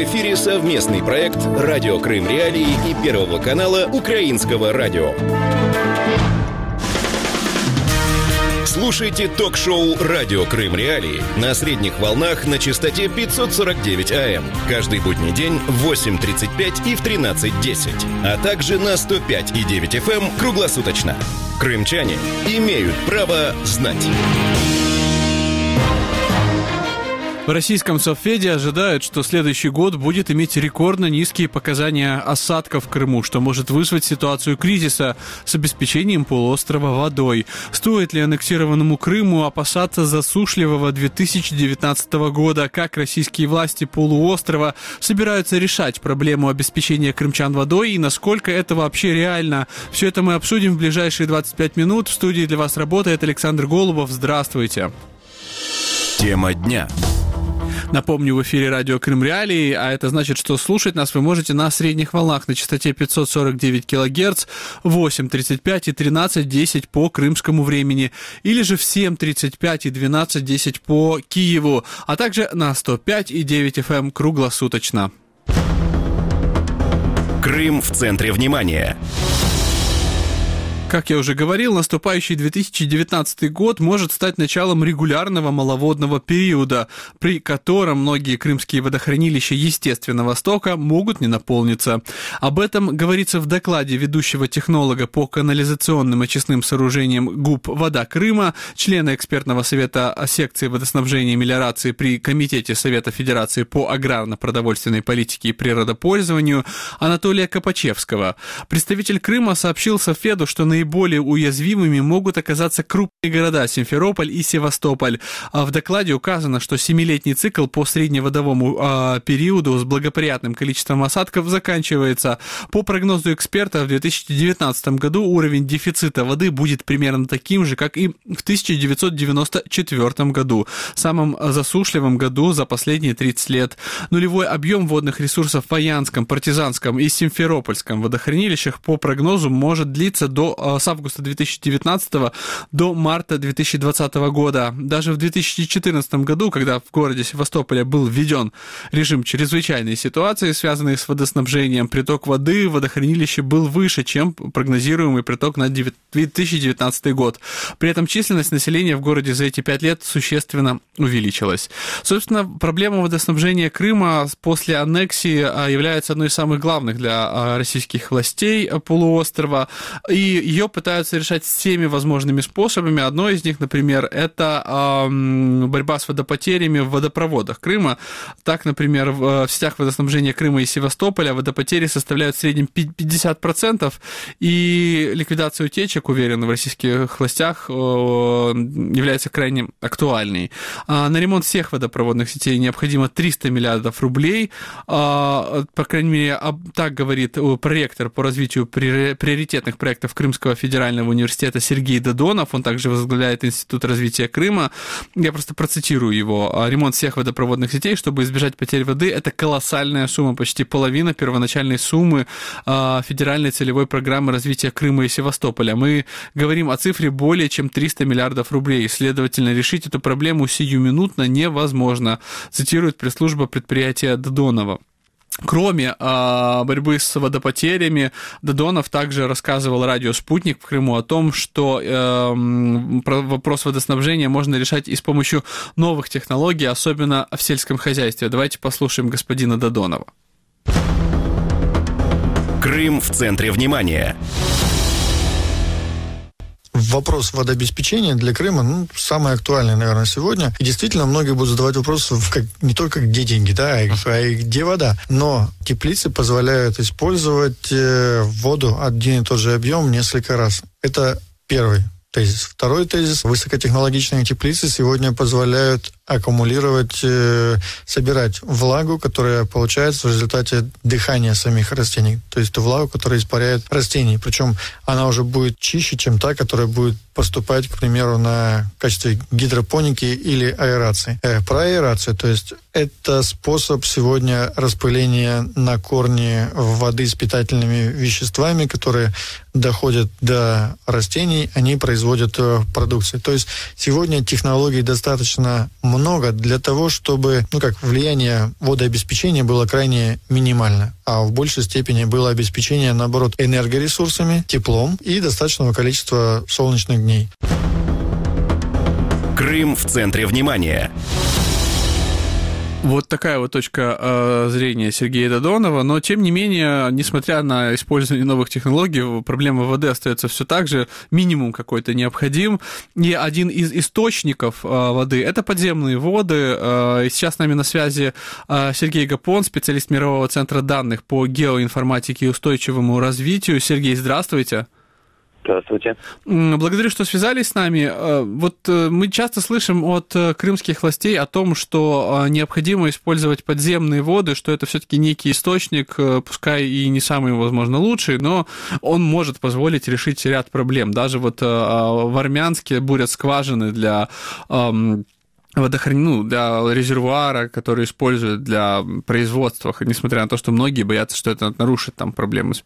эфире совместный проект «Радио Крым Реалии» и Первого канала Украинского радио. Слушайте ток-шоу «Радио Крым Реалии» на средних волнах на частоте 549 АМ. Каждый будний день в 8:35 и в 13:10. А также на 105,9 FM круглосуточно. Крымчане имеют право знать. В российском Совфеде ожидают, что следующий год будет иметь рекордно низкие показания осадков в Крыму, что может вызвать ситуацию кризиса с обеспечением полуострова водой. Стоит ли аннексированному Крыму опасаться засушливого 2019 года? Как российские власти полуострова собираются решать проблему обеспечения крымчан водой и насколько это вообще реально? Все это мы обсудим в ближайшие 25 минут. В студии для вас работает Александр Голубов. Здравствуйте. Тема дня. Напомню, в эфире радио Крым Реалии, а это значит, что слушать нас вы можете на средних волнах на частоте 549 кГц, 8:35 и 13:10 по крымскому времени, или же в 7:35 и 12:10 по Киеву, а также на 105,9 FM круглосуточно. Крым в центре внимания. Как я уже говорил, наступающий 2019 год может стать началом регулярного маловодного периода, при котором многие крымские водохранилища естественного стока могут не наполниться. Об этом говорится в докладе ведущего технолога по канализационным очистным сооружениям ГУП «Вода Крыма», члена экспертного совета секции водоснабжения и мелиорации при Комитете Совета Федерации по аграрно-продовольственной политике и природопользованию Анатолия Копачевского. Представитель Крыма сообщил Совфеду, что наиболее уязвимыми могут оказаться крупные города Симферополь и Севастополь. В докладе указано, что 7-летний цикл по средневодовому периоду с благоприятным количеством осадков заканчивается. По прогнозу эксперта, в 2019 году уровень дефицита воды будет примерно таким же, как и в 1994 году, самом засушливом году за последние 30 лет. Нулевой объем водных ресурсов в Фаянском, Партизанском и Симферопольском водохранилищах по прогнозу может длиться с августа 2019 до марта 2020 года. Даже в 2014 году, когда в городе Севастополе был введен режим чрезвычайной ситуации, связанный с водоснабжением, приток воды в водохранилище был выше, чем прогнозируемый приток на 2019 год. При этом численность населения в городе за эти 5 лет существенно увеличилась. Собственно, проблема водоснабжения Крыма после аннексии является одной из самых главных для российских властей полуострова, и ее пытаются решать всеми возможными способами. Одно из них, например, это борьба с водопотерями в водопроводах Крыма. Так, например, в сетях водоснабжения Крыма и Севастополя водопотери составляют в среднем 50%, и ликвидация утечек, уверен, в российских властях является крайне актуальной. На ремонт всех водопроводных сетей необходимо 300 миллиардов рублей. По крайней мере, так говорит проректор по развитию приоритетных проектов Крымского федерального университета Сергей Додонов. Он также возглавляет Институт развития Крыма. Я просто процитирую его. Ремонт всех водопроводных сетей, чтобы избежать потерь воды, это колоссальная сумма, почти половина первоначальной суммы федеральной целевой программы развития Крыма и Севастополя. Мы говорим о цифре более чем 300 миллиардов рублей. Следовательно, решить эту проблему сиюминутно невозможно, цитирует пресс-служба предприятия Додонова. Кроме борьбы с водопотерями, Додонов также рассказывал радио «Спутник» в Крыму о том, что вопрос водоснабжения можно решать и с помощью новых технологий, особенно в сельском хозяйстве. Давайте послушаем господина Додонова. Крым в центре внимания. Вопрос водообеспечения для Крыма, самый актуальный, наверное, сегодня. И действительно, многие будут задавать вопрос, не только где деньги, да, а и где вода. Но теплицы позволяют использовать воду один и тот же объем несколько раз. Это первый тезис. Второй тезис. Высокотехнологичные теплицы сегодня позволяют аккумулировать, собирать влагу, которая получается в результате дыхания самих растений. То есть ту влагу, которая испаряет растения. Причем она уже будет чище, чем та, которая будет поступать, к примеру, в качестве гидропоники или аэрации. Про аэрацию, то есть это способ сегодня распыления на корни воды с питательными веществами, которые доходят до растений, они производят продукцию. То есть сегодня технологий достаточно много для того, чтобы, влияние водообеспечения было крайне минимально, а в большей степени было обеспечение, наоборот, энергоресурсами, теплом и достаточного количества солнечных дней. Крым в центре внимания. Вот такая вот точка зрения Сергея Додонова, но тем не менее, несмотря на использование новых технологий, проблема воды остается все так же, минимум какой-то необходим. И один из источников воды – это подземные воды. Сейчас с нами на связи Сергей Гапон, специалист Мирового центра данных по геоинформатике и устойчивому развитию. Сергей, здравствуйте. Здравствуйте. Благодарю, что связались с нами. Вот мы часто слышим от крымских властей о том, что необходимо использовать подземные воды, что это все-таки некий источник, пускай и не самый, возможно, лучший, но он может позволить решить ряд проблем. Даже вот в Армянске бурят скважины для для резервуара, который используют для производства, несмотря на то, что многие боятся, что это нарушит проблемы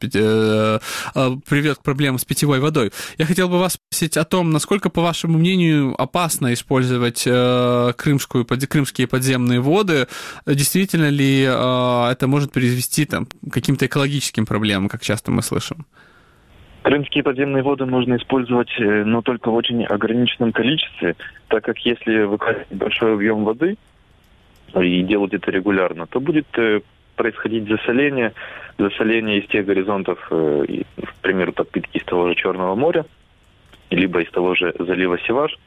приведет к проблемам с питьевой водой. Я хотел бы вас спросить о том, насколько, по вашему мнению, опасно использовать крымские подземные воды. Действительно ли это может привести к каким-то экологическим проблемам, как часто мы слышим? Крымские подземные воды можно использовать, но только в очень ограниченном количестве, так как если выкачивать большой объем воды и делать это регулярно, то будет происходить засоление из тех горизонтов, к примеру, подпитки из того же Черного моря, либо из того же залива Севаш,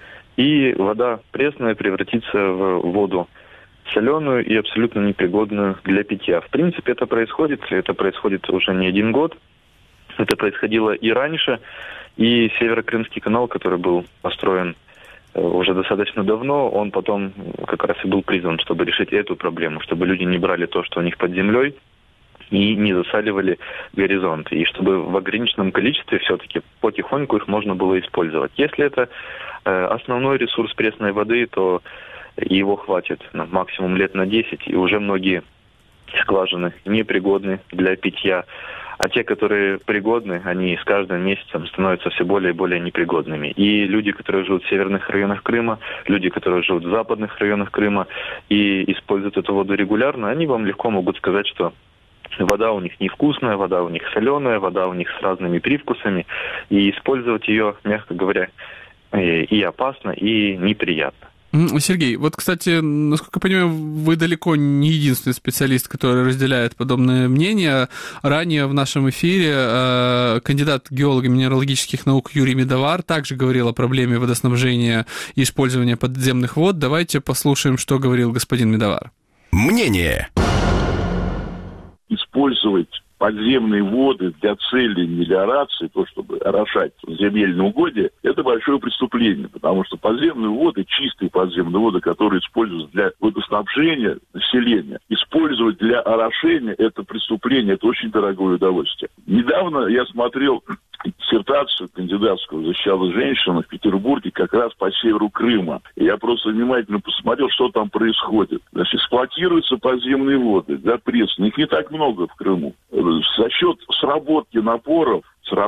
и вода пресная превратится в воду соленую и абсолютно непригодную для питья. В принципе, это происходит уже не один год. Это происходило и раньше, и Северо-Крымский канал, который был построен уже достаточно давно, он потом как раз и был призван, чтобы решить эту проблему, чтобы люди не брали то, что у них под землей, и не засаливали горизонты, и чтобы в ограниченном количестве все-таки потихоньку их можно было использовать. Если это основной ресурс пресной воды, то его хватит максимум лет на 10, и уже многие скважины непригодны для питья. А те, которые пригодны, они с каждым месяцем становятся все более и более непригодными. И люди, которые живут в северных районах Крыма, люди, которые живут в западных районах Крыма и используют эту воду регулярно, они вам легко могут сказать, что вода у них невкусная, вода у них соленая, вода у них с разными привкусами. И использовать ее, мягко говоря, и опасно, и неприятно. Сергей, вот, кстати, насколько я понимаю, вы далеко не единственный специалист, который разделяет подобное мнение. Ранее в нашем эфире кандидат геолого-минералогических наук Юрий Медовар также говорил о проблеме водоснабжения и использования подземных вод. Давайте послушаем, что говорил господин Медовар. Мнение. Использовать подземные воды для целей мелиорации, то, чтобы орошать земельные угодья, это большое преступление, потому что подземные воды, чистые подземные воды, которые используются для водоснабжения населения, использовать для орошения – это преступление, это очень дорогое удовольствие. Недавно я смотрел диссертацию кандидатскую, защищала женщина в Петербурге как раз по северу Крыма. И я просто внимательно посмотрел, что там происходит. Значит, эксплуатируются подземные воды для пресны. Их не так много в Крыму. За счет сработки напоров,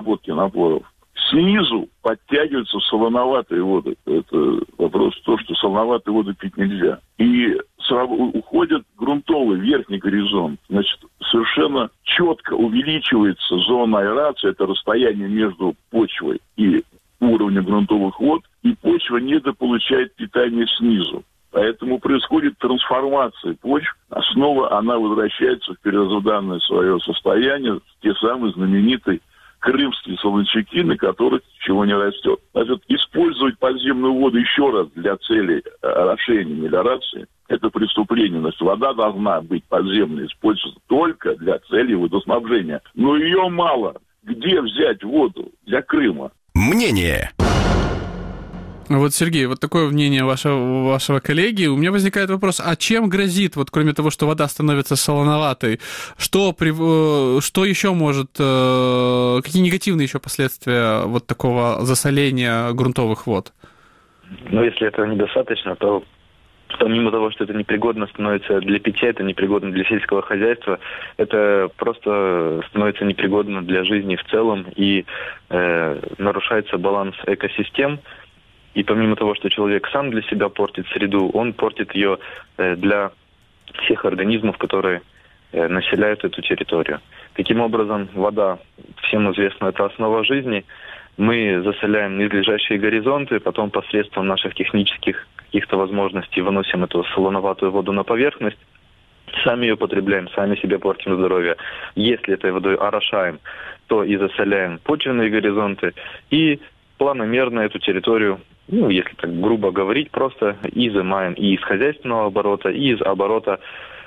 снизу подтягиваются солоноватые воды. Это вопрос в том, что солоноватые воды пить нельзя. И уходит грунтовый верхний горизонт. Значит, совершенно четко увеличивается зона аэрации, это расстояние между почвой и уровнем грунтовых вод, и почва недополучает питание снизу. Поэтому происходит трансформация почв, снова она возвращается в первозданное свое состояние, те самые знаменитые крымские солончаки, на которых ничего не растет. Значит, использовать подземную воду еще раз для целей орошения, мелиорации – это преступление. Значит, вода должна быть подземной, использоваться только для целей водоснабжения. Но ее мало. Где взять воду для Крыма? Мнение. Вот, Сергей, вот такое мнение вашего коллеги. У меня возникает вопрос, а чем грозит, вот кроме того, что вода становится солоноватой, что еще может, какие негативные еще последствия вот такого засоления грунтовых вод? Но если этого недостаточно, то помимо того, что это непригодно становится для питья, это непригодно для сельского хозяйства, это просто становится непригодно для жизни в целом, и нарушается баланс экосистем. И помимо того, что человек сам для себя портит среду, он портит ее для всех организмов, которые населяют эту территорию. Таким образом, вода, всем известно, это основа жизни. Мы засоляем низлежащие горизонты, потом посредством наших технических каких-то возможностей выносим эту солоноватую воду на поверхность, сами ее потребляем, сами себе портим здоровье. Если этой водой орошаем, то и засоляем почвенные горизонты, и планомерно эту территорию, если так грубо говорить, просто изымаем и из хозяйственного оборота, и из оборота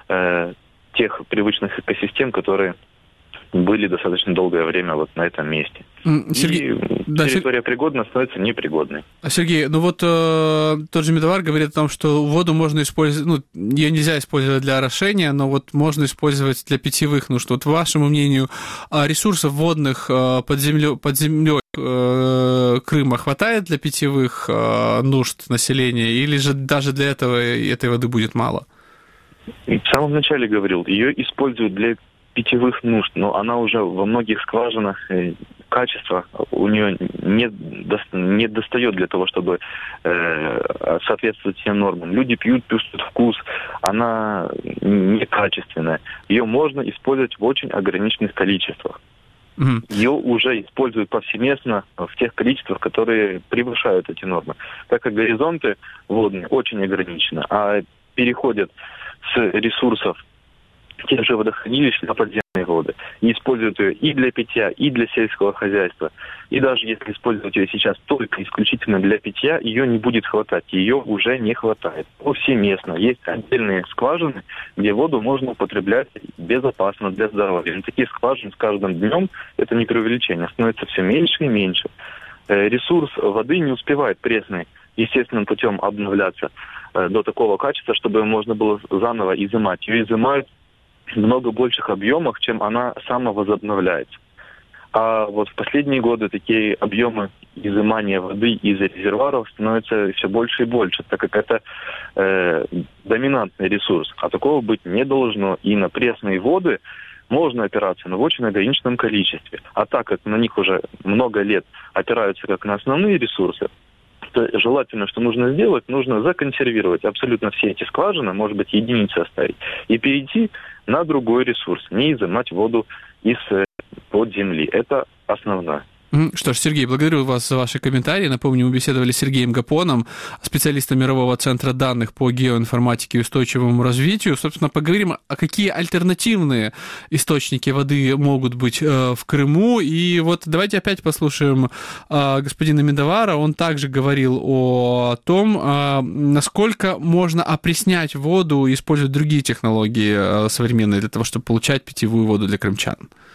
тех привычных экосистем, которые были достаточно долгое время вот на этом месте. Сергей, территория пригодна становится непригодной. Сергей, тот же Медовар говорит о том, что воду можно использовать, ее нельзя использовать для орошения, но вот можно использовать для питьевых нужд. Вот, по вашему мнению, ресурсов водных под землей Крыма хватает для питьевых нужд населения, или же даже для этого этой воды будет мало? В самом начале говорил, ее используют для питьевых нужд, но она уже во многих скважинах, качество у нее не достает для того, чтобы соответствовать всем нормам. Люди пьют вкус, она некачественная. Ее можно использовать в очень ограниченных количествах. Ее уже используют повсеместно в тех количествах, которые превышают эти нормы. Так как горизонты водные очень ограничены, а переходят с ресурсов тех же водохранилищ на подземные воды. И используют ее и для питья, и для сельского хозяйства. И даже если использовать ее сейчас только исключительно для питья, ее не будет хватать. Ее уже не хватает. Повсеместно. Есть отдельные скважины, где воду можно употреблять безопасно для здоровья. Но такие скважины с каждым днем, это не преувеличение, становится все меньше и меньше. Ресурс воды не успевает пресный естественным путем обновляться до такого качества, чтобы можно было заново изымать. Ее изымают в много больших объемах, чем она самовозобновляется. А вот в последние годы такие объемы изымания воды из резервуаров становятся все больше и больше, так как это доминантный ресурс. А такого быть не должно. И на пресные воды можно опираться, но в очень ограниченном количестве. А так как на них уже много лет опираются как на основные ресурсы, то желательно, что нужно сделать, нужно законсервировать абсолютно все эти скважины, может быть, единицы оставить, и перейти на другой ресурс, не изымать воду из-под земли. Это основное. Что ж, Сергей, благодарю вас за ваши комментарии. Напомню, мы беседовали с Сергеем Гапоном, специалистом Мирового центра данных по геоинформатике и устойчивому развитию. Собственно, поговорим, а какие альтернативные источники воды могут быть в Крыму. И вот давайте опять послушаем господина Медовара. Он также говорил о том, насколько можно опреснять воду и использовать другие технологии современные для того, чтобы получать питьевую воду для крымчан.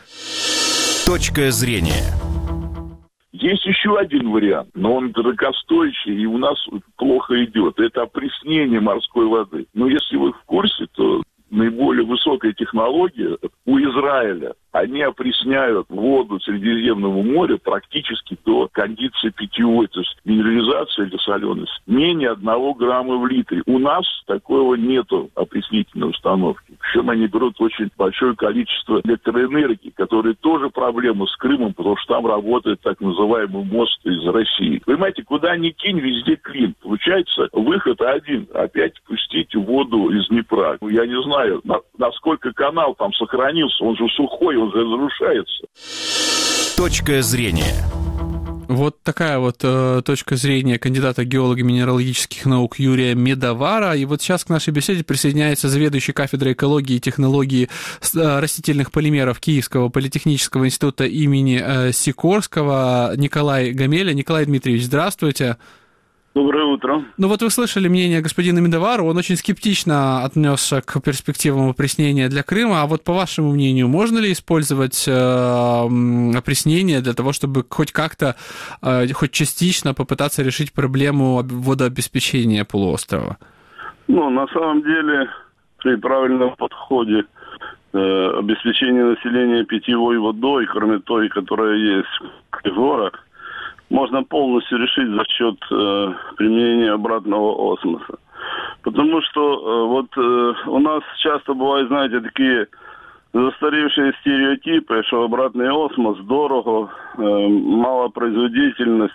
Точка зрения. Есть еще один вариант, но он дорогостоящий и у нас плохо идет. Это опреснение морской воды. Но если вы в курсе, то наиболее высокая технология у Израиля. Они опресняют воду Средиземного моря практически до кондиции питьевой, то есть минерализация или соленость, менее 1 грамма в литре. У нас такого нету опреснительной установки. Причем они берут очень большое количество электроэнергии, которые тоже проблема с Крымом, потому что там работает так называемый мост из России. Понимаете, куда ни кинь, везде клин. Получается, выход один. Опять пустить воду из Днепра. Я не знаю, насколько канал там сохранился. Он же сухой, он же разрушается. Точка зрения. Вот такая вот точка зрения кандидата геолого-минералогических наук Юрия Медовара. И вот сейчас к нашей беседе присоединяется заведующий кафедрой экологии и технологии растительных полимеров Киевского политехнического института имени Сикорского Николай Гамеля. Николай Дмитриевич, здравствуйте. Доброе утро. Ну вот вы слышали мнение господина Медовара, он очень скептично отнесся к перспективам опреснения для Крыма, а вот по вашему мнению, можно ли использовать опреснение для того, чтобы хоть как-то, хоть частично попытаться решить проблему водообеспечения полуострова? Ну, на самом деле, при правильном подходе обеспечения населения питьевой водой, кроме той, которая есть в горах, можно полностью решить за счет применения обратного осмоса. Потому что у нас часто бывают, знаете, такие застаревшие стереотипы, что обратный осмос дорого, малопроизводительность,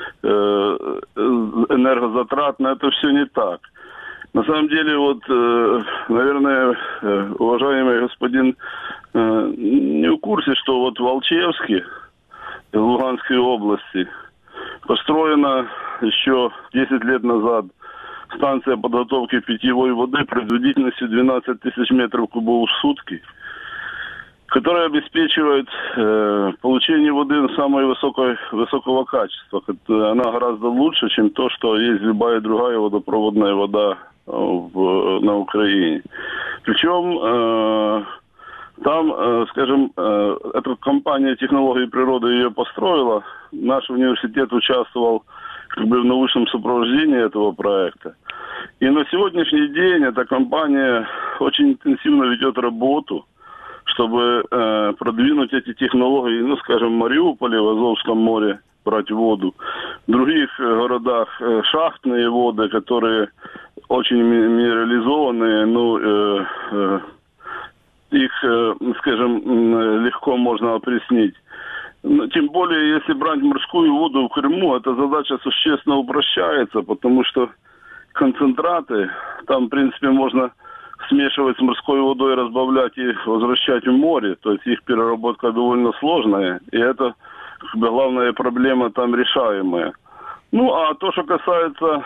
энергозатратно. Это все не так. На самом деле, наверное, уважаемый господин не в курсе, что в Алчевске, в Луганской области, построена еще 10 лет назад станция подготовки питьевой воды производительностью 12 тысяч метров кубов в сутки, которая обеспечивает получение воды самого высокого качества. Она гораздо лучше, чем то, что есть любая другая водопроводная вода на Украине. Причем там, скажем, эта компания технологий природы ее построила. Наш университет участвовал в научном сопровождении этого проекта. И на сегодняшний день эта компания очень интенсивно ведет работу, чтобы продвинуть эти технологии, скажем, в Мариуполе, в Азовском море брать воду. В других городах шахтные воды, которые очень минерализованные, их, скажем, легко можно опреснить. Тем более, если брать морскую воду в Крыму, эта задача существенно упрощается, потому что концентраты там, в принципе, можно смешивать с морской водой, разбавлять и возвращать в море. То есть их переработка довольно сложная, и это главная проблема там решаемая. А то, что касается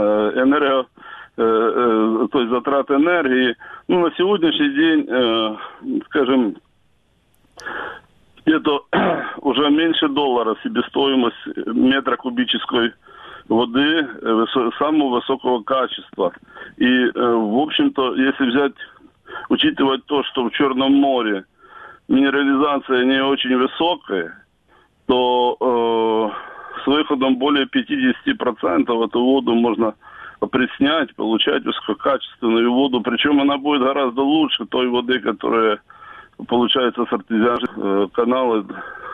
то есть затрат энергии, на сегодняшний день, скажем, это уже меньше $1 себестоимость метра кубической воды самого высокого качества. И, в общем-то, если учитывать то, что в Черном море минерализация не очень высокая, то с выходом более 50% эту воду можно опреснять, получать высококачественную воду. Причем она будет гораздо лучше той воды, которая получается с артезианских каналов.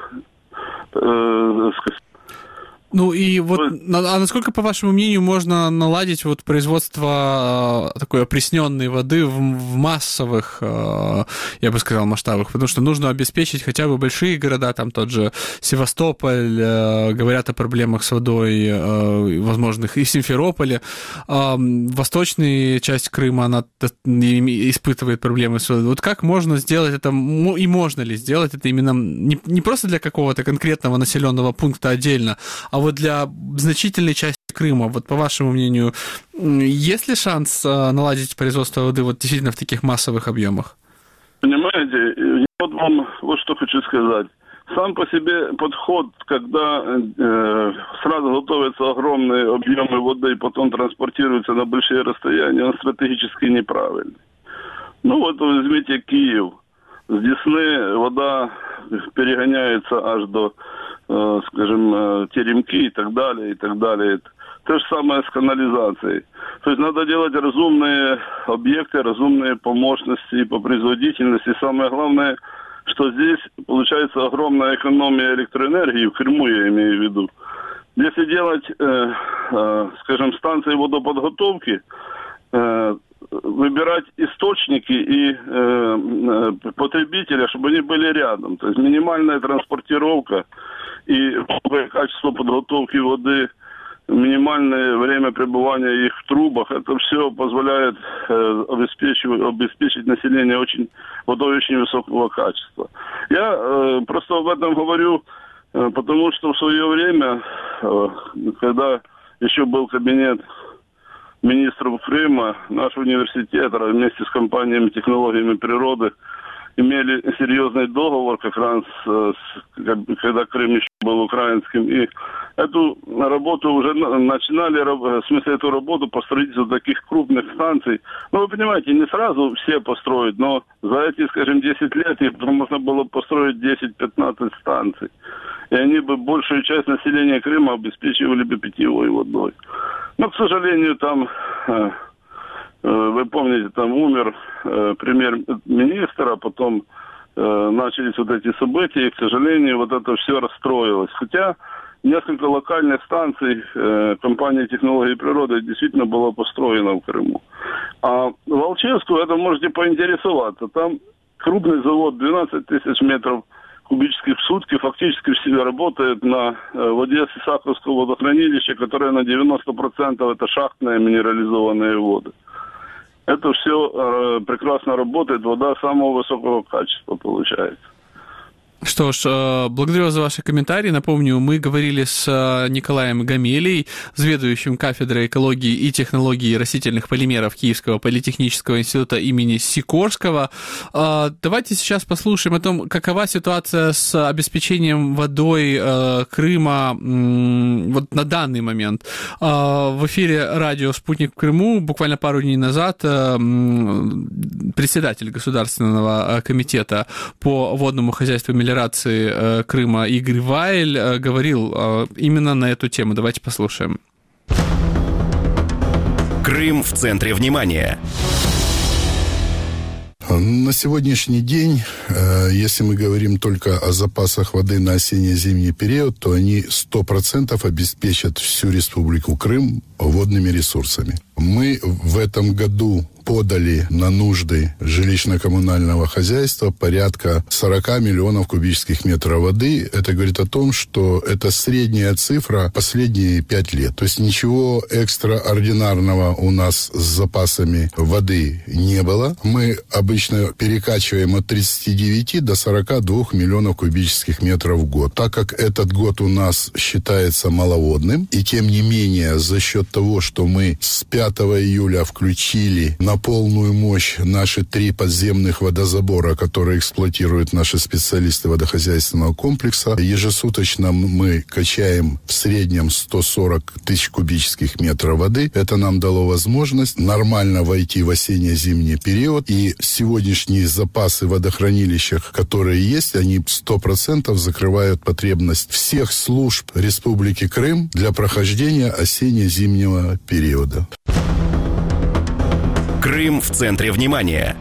А насколько, по вашему мнению, можно наладить производство такой опресненной воды в массовых, я бы сказал, масштабах? Потому что нужно обеспечить хотя бы большие города, там тот же Севастополь, говорят о проблемах с водой, возможных и в Симферополе. Восточная часть Крыма, она испытывает проблемы с водой. Как можно сделать это, и можно ли сделать это именно не просто для какого-то конкретного населенного пункта отдельно, а для значительной части Крыма, по вашему мнению, есть ли шанс наладить производство воды действительно в таких массовых объемах? Понимаете, я вам что хочу сказать. Сам по себе подход, когда сразу готовятся огромные объемы воды и потом транспортируются на большие расстояния, он стратегически неправильный. Возьмите Киев. С Десны вода перегоняется аж до, скажем, Теремки и так далее, и так далее. То же самое с канализацией. То есть надо делать разумные объекты, разумные по мощности и по производительности. Самое главное, что здесь получается огромная экономия электроэнергии, в Крыму я имею в виду. Если делать, скажем, станции водоподготовки, выбирать источники и потребителя, чтобы они были рядом. То есть минимальная транспортировка и качество подготовки воды, минимальное время пребывания их в трубах, это все позволяет обеспечить население водой очень высокого качества. Я просто об этом говорю, потому что в свое время, когда еще был кабинет министров Крыма, наш университет вместе с компаниями технологиями природы имели серьезный договор как раз, когда Крым еще был украинским. И эту работу уже начинали, в смысле, эту работу по строительству таких крупных станций. Ну, вы понимаете, не сразу все построить, но за эти, скажем, 10 лет их можно было построить 10-15 станций. И они бы большую часть населения Крыма обеспечивали бы питьевой водой. Но, к сожалению, там, вы помните, там умер премьер-министр, а потом начались вот эти события, и, к сожалению, вот это все расстроилось. Хотя несколько локальных станций компании «Технологии природы» действительно было построено в Крыму. А в Алчевску, это можете поинтересоваться, там крупный завод, 12 тысяч метров кубических в сутки, фактически все работает на воде Саховского водохранилища, которое на 90% это шахтные минерализованные воды. Это все прекрасно работает, вода самого высокого качества получается. Что ж, благодарю вас за ваши комментарии. Напомню, мы говорили с Николаем Гамелей, заведующим кафедрой экологии и технологии растительных полимеров Киевского политехнического института имени Сикорского. Давайте сейчас послушаем о том, какова ситуация с обеспечением водой Крыма вот на данный момент. В эфире радио «Спутник в Крыму» буквально пару дней назад председатель Государственного комитета по водному хозяйству мелиорации Крыма Игорь Вайль говорил именно на эту тему. Давайте послушаем. Крым в центре внимания. На сегодняшний день, если мы говорим только о запасах воды на осенне-зимний период, то они 100% обеспечат всю Республику Крым водными ресурсами. Мы в этом году подали на нужды жилищно-коммунального хозяйства порядка 40 миллионов кубических метров воды. Это говорит о том, что это средняя цифра последние 5 лет. То есть ничего экстраординарного у нас с запасами воды не было. Мы обычно перекачиваем от 39 до 42 миллионов кубических метров в год. Так как этот год у нас считается маловодным, и тем не менее за счет того, что мы с 5 июля включили на полную мощь наши 3 подземных водозабора, которые эксплуатируют наши специалисты водохозяйственного комплекса. Ежесуточно мы качаем в среднем 140 тысяч кубических метров воды. Это нам дало возможность нормально войти в осенне-зимний период. И сегодняшние запасы в водохранилищах, которые есть, они 100% закрывают потребность всех служб Республики Крым для прохождения осенне-зимнего периода. Крым в центре внимания.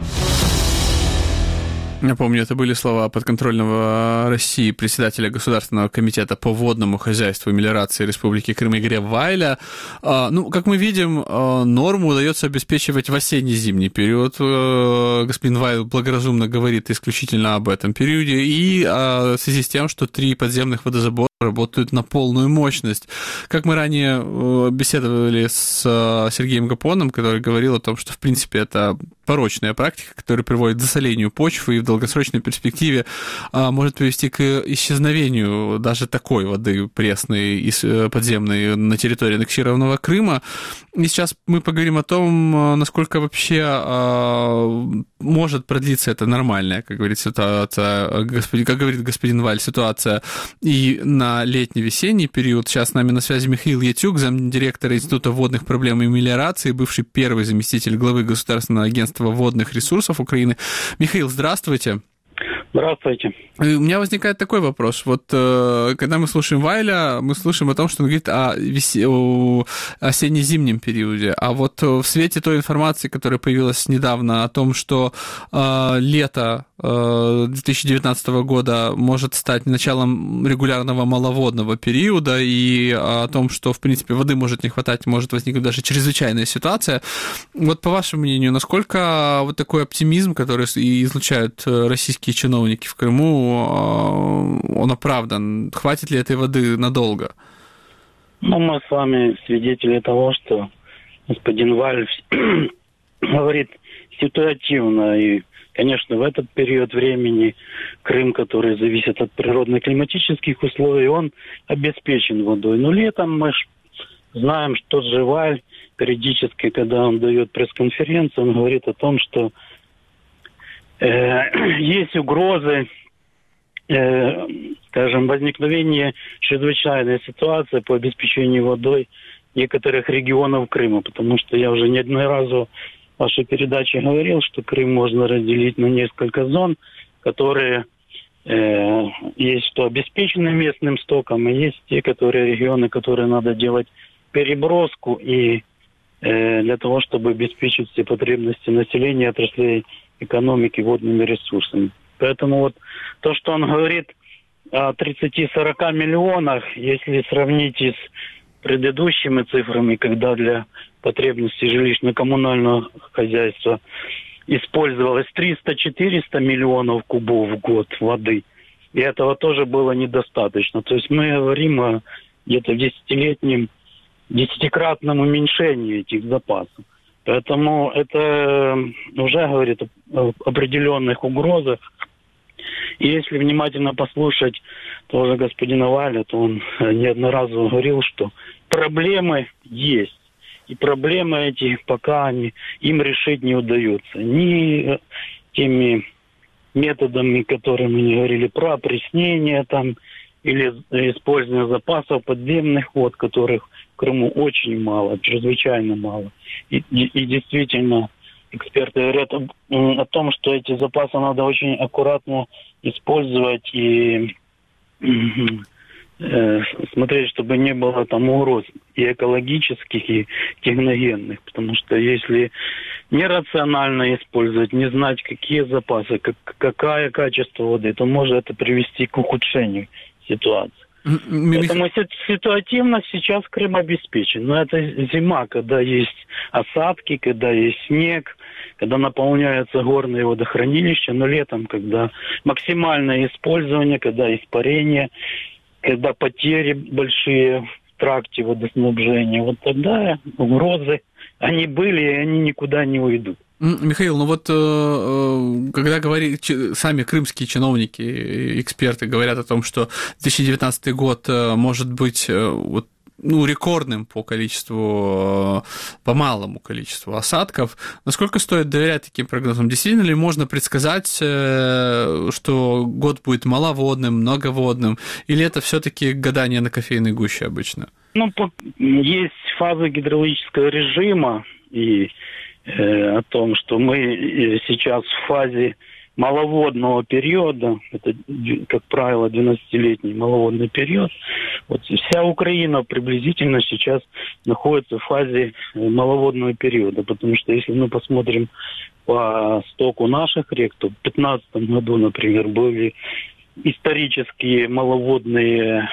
Напомню, это были слова подконтрольного России председателя Государственного комитета по водному хозяйству и мелиорации Республики Крым Игоря Вайля. Ну, как мы видим, норму удается обеспечивать в осенне-зимний период. Господин Вайл благоразумно говорит исключительно об этом периоде и в связи с тем, что 3 подземных водозабора работают на полную мощность. Как мы ранее беседовали с Сергеем Гапоном, который говорил о том, что, в принципе, это порочная практика, которая приводит к засолению почвы и в долгосрочной перспективе может привести к исчезновению даже такой воды пресной и подземной на территории аннексированного Крыма. И сейчас мы поговорим о том, насколько вообще может продлиться эта нормальная, как говорит ситуация, как говорит господин Вайль, ситуация и на летний-весенний период. Сейчас с нами на связи Михаил Ятюк, замдиректора Института водных проблем и мелиорации, бывший первый заместитель главы Государственного агентства водных ресурсов Украины. Михаил, здравствуйте. Здравствуйте. У меня возникает такой вопрос. Вот когда мы слушаем Вайля, мы слушаем о том, что он говорит о осенне-зимнем периоде. А вот в свете той информации, которая появилась недавно о том, что лето 2019 года может стать началом регулярного маловодного периода, и о том, что, в принципе, воды может не хватать, может возникнуть даже чрезвычайная ситуация. Вот по вашему мнению, насколько вот такой оптимизм, который излучают российские чиновники в Крыму, он оправдан? Хватит ли этой воды надолго? Ну, мы с вами свидетели того, что господин Вайль говорит ситуативно. И, конечно, в этот период времени Крым, который зависит от природно-климатических условий, он обеспечен водой. Но летом мы знаем, что тот же Вайль периодически, когда он дает пресс-конференцию, он говорит о том, что есть угрозы скажем, возникновение чрезвычайной ситуации по обеспечению водой некоторых регионов Крыма, потому что я уже неоднократно в вашей передаче говорил, что Крым можно разделить на несколько зон, которые есть, что обеспечены местным стоком, и есть те, которые регионы, которые надо делать переброску и для того, чтобы обеспечить все потребности населения, отраслей экономики водными ресурсами. Поэтому вот то, что он говорит о 30-40 миллионах, если сравнить с предыдущими цифрами, когда для потребностей жилищно-коммунального хозяйства использовалось 300-400 миллионов кубов в год воды, и этого тоже было недостаточно. То есть мы говорим о где-то десятикратном уменьшении этих запасов. Поэтому это уже говорит об определенных угрозах. И если внимательно послушать тоже господина Валя, то он неодноразово говорил, что проблемы есть. И проблемы эти пока им решить не удается. Ни теми методами, которые мы не говорили, про опреснение там, или использование запасов подземных вод, которых в Крыму очень мало, чрезвычайно мало. И действительно, эксперты говорят о том, что эти запасы надо очень аккуратно использовать и смотреть, чтобы не было там угроз и экологических, и техногенных. Потому что если нерационально использовать, не знать, какие запасы, какое качество воды, то может это привести к ухудшению ситуации. Поэтому ситуативно сейчас Крым обеспечен. Но это зима, когда есть осадки, когда есть снег, когда наполняются горные водохранилища, но летом, когда максимальное использование, когда испарение, когда потери большие в тракте водоснабжения, вот тогда угрозы, они были, и они никуда не уйдут. Михаил, ну вот когда сами крымские чиновники, эксперты говорят о том, что 2019 год может быть рекордным по малому количеству осадков, насколько стоит доверять таким прогнозам? Действительно ли можно предсказать, что год будет маловодным, многоводным, или это все-таки гадание на кофейной гуще обычно? Есть фаза гидрологического режима, и о том, что мы сейчас в фазе маловодного периода, это, как правило, 12-летний маловодный период, вот вся Украина приблизительно сейчас находится в фазе маловодного периода, потому что если мы посмотрим по стоку наших рек, то в 2015 году, например, были исторические маловодные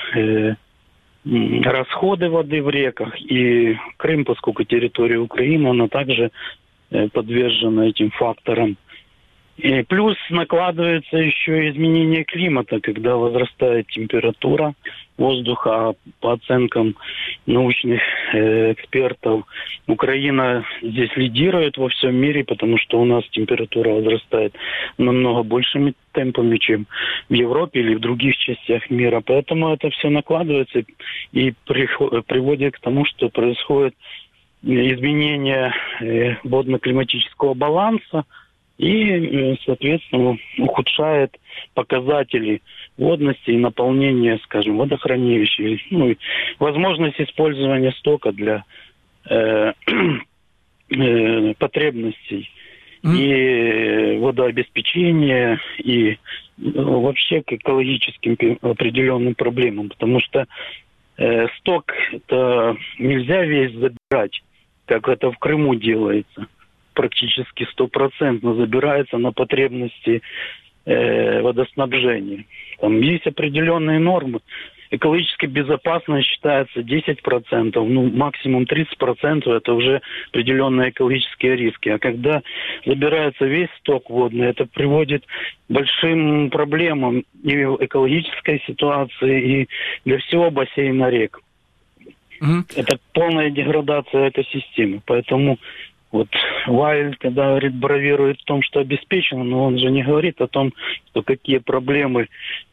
расходы воды в реках, и Крым, поскольку территория Украины, она также подвержена этим факторам. И плюс накладывается еще изменение климата, когда возрастает температура воздуха. По оценкам научных экспертов, Украина здесь лидирует во всем мире, потому что у нас температура возрастает намного большими темпами, чем в Европе или в других частях мира. Поэтому это все накладывается и приводит к тому, что происходит изменение водно-климатического баланса, и, соответственно, ухудшает показатели водности и наполнения, скажем, водохранилищ, возможность использования стока для потребностей и водообеспечения, и вообще к экологическим определенным проблемам, потому что сток это нельзя весь забирать, как это в Крыму делается. Практически 100% забирается на потребности водоснабжения. Там есть определенные нормы. Экологически безопасно считается 10%, максимум 30% это уже определенные экологические риски. А когда забирается весь сток водный, это приводит к большим проблемам и в экологической ситуации, и для всего бассейна рек. Это полная деградация экосистемы. Поэтому вот Вайль, когда говорит, бравирует в том, что обеспечено, но он же не говорит о том, что какие проблемы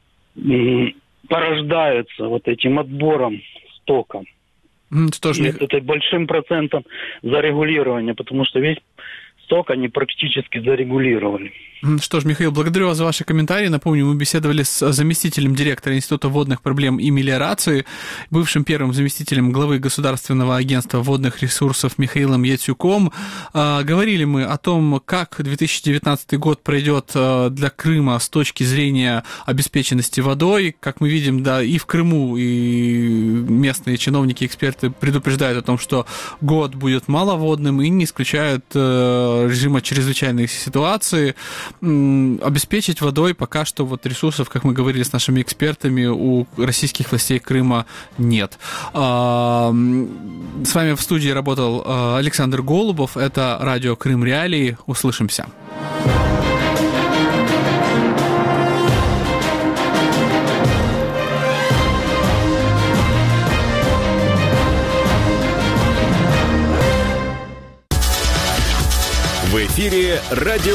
порождаются вот этим отбором стока. Это большим процентом зарегулирования, потому что весь сток они практически зарегулировали. Что ж, Михаил, благодарю вас за ваши комментарии. Напомню, мы беседовали с заместителем директора Института водных проблем и мелиорации, бывшим первым заместителем главы Государственного агентства водных ресурсов Михаилом Яцюком. Говорили мы о том, как 2019 год пройдет для Крыма с точки зрения обеспеченности водой. Как мы видим, да, и в Крыму, и местные чиновники, эксперты предупреждают о том, что год будет маловодным и не исключают режима чрезвычайной ситуации. Обеспечить водой пока что вот ресурсов, как мы говорили с нашими экспертами, у российских властей Крыма нет. С вами в студии работал Александр Голубов. Это радио Крым Реалии. Услышимся. В эфире радио